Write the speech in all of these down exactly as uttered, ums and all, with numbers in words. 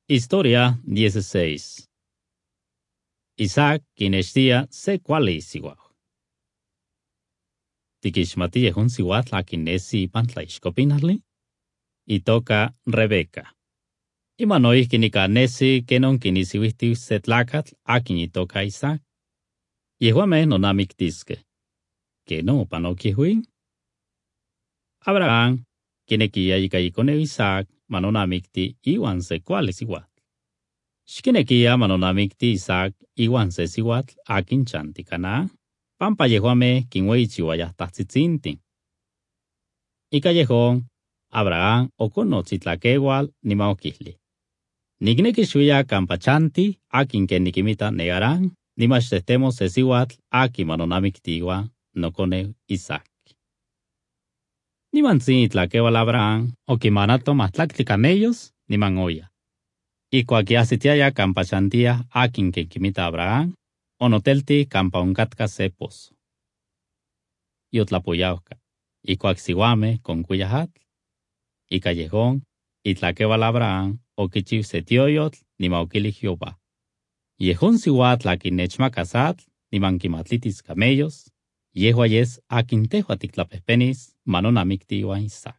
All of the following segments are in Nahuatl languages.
Historia dieciséis. Isaac kinextia se kuali siwah. Tikixmati yehun siwatl akinesi ipan tlaixkopinarli. Itoka Rebeca. Iman noihki nikanesi kenon kinisiuihtiu se tlakatl akin itoka Isaac. Yehuameh nonamiktiskeh. Kenon opanokihui? Abraham kinekia ika ikoneu Isaac manonamikti iwan se kuali siwatl. Xkinekia manonamikti Isaac iwan se siwatl akin chanti Canaán, pampa yehuameh kinueichiuayah tahtzitzintin. Ika yehon, Abraham okonotzitlaqueual niman okihli. Nikneki xuia kampa chanti akin ken nikimita ne Harán, niman xtehtemos se siwatl akin manonamikti iwan nokoneu Isaac. Nimantzin itlaqueual Abraham okimanato mahtlaktli camellos niman oya. Ikuak yahsitiaya kampa chantia akin ken kimita Abraham, onotelti kampa onkatka se pozo. Yotlapoyauka, ikuak siuameh konkuyah atl. Ika yehon, itlaqueual Abraham okichiu se tioyotl niman okilih Jehová. Yehon siuatl akin nechmakas atl niman kimatlitis camellos, yehua yes akin tehua tiktlapehpenis manonamikti iwan Isaac.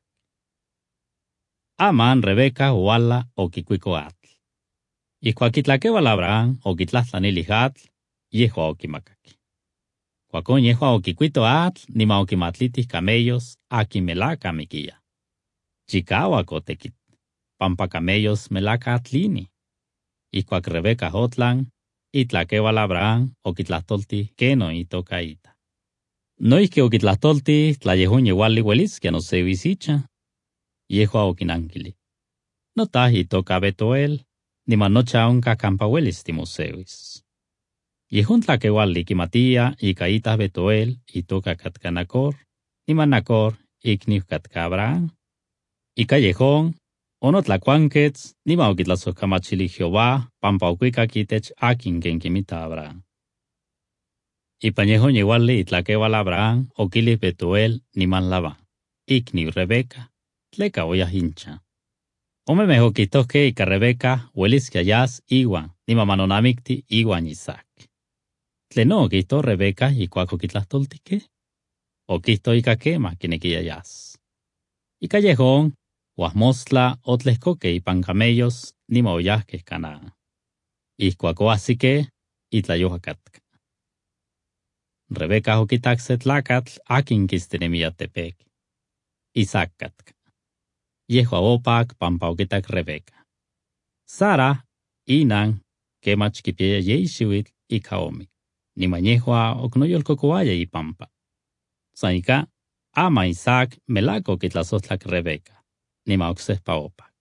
Aman Rebeca oala okikuiko atl. Ikuak itlaqueual Abraham okitlahtlanilih atl, yehua okimakaki. Kuakon yehua okikuito atl niman okimatlitih camellos akin melaka mikiya. Chikauak otekit, pampa camellos melaka atlini. Ikuak Rebeca otlan, itlaqueual Abraham okitlahtoltih kenon itoka ita. Noihki okitlahtoltih tla yehon yeuali ueliskia noseuis icha. Yehua okinankili. Notah itoka Betuel, niman nocha onka kampa uelis timoseuis. Yehon tlaqueuali kimatia ika itah Betuel itoka katka Nacor, niman Nacor ikniu katka Abraham. Ika yehon, onotlakuanketz niman okitlasohkamachilih Jehová pampa okuikak itech akin ken kimita Abraham. Ipan yehon yeuali itlaqueual Abraham okilih Betuel niman Labán, ikniu Rebeca, tleka oyah incha. Omemeh okihtohkeh ika Rebeca ueliskia yas iwan niman manonamikti iwan Isaac. Tlenon okihto Rebeca ikuak okitlahtoltihkeh? Okihto ika kemah kinekia yas. Ika yehon, uahmostla otlehkokeh ipan camellos niman oyahkeh Canaán. Ikuak oahsikeh, itlayohua katka. Rebeca okitak se tlakatl akin kistinemia tepek. Isaac katka. Yehua opak pampa okitak Rebeca. Sara, inan, kemach kipiaya yei xiuitl ika omik, niman yehua oknoyolkokoaya ipampa. San ika, ama Isaac melako okitlasohtlak Rebeca, niman oksehpa opak.